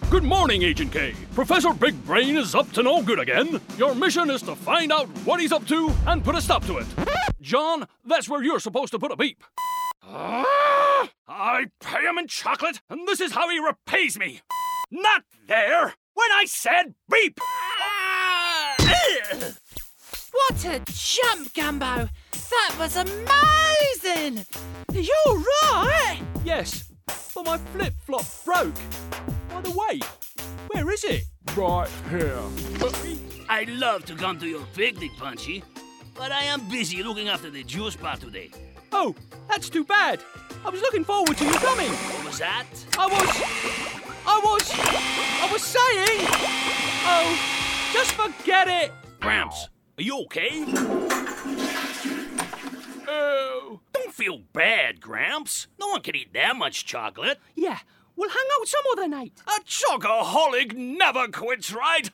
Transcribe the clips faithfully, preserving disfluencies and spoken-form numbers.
Good morning, Agent K. Professor Big Brain is up to no good again. Your mission is to find out what he's up to and put a stop to it. John, that's where you're supposed to put a beep. Ah, I pay him in chocolate, and this is how he repays me. Not there, when I said beep. What a jump, Gumbo! That was amazing! You're right! Yes, but my flip-flop broke. By the way, where is it? Right here. I'd love to come to your picnic, Punchy, but I am busy looking after the juice bar today. Oh, that's too bad. I was looking forward to you coming. What was that? I was... I was... I was saying... Oh, just forget it. Gramps, are you okay? Oh. Don't feel bad, Gramps. No one can eat that much chocolate. Yeah, we'll hang out some other night. A chocoholic never quits, right?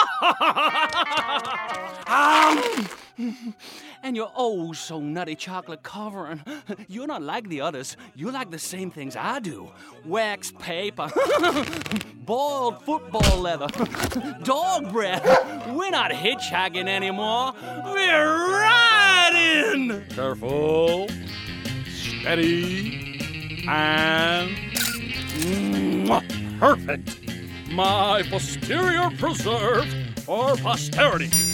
um, and you're oh so nutty chocolate covering. You're not like the others. You like the same things I do. Wax paper, boiled football leather, dog breath. We're not hitchhiking anymore. We're riding! Careful. Steady. And... Mwah. Perfect. My posterior preserved for posterity.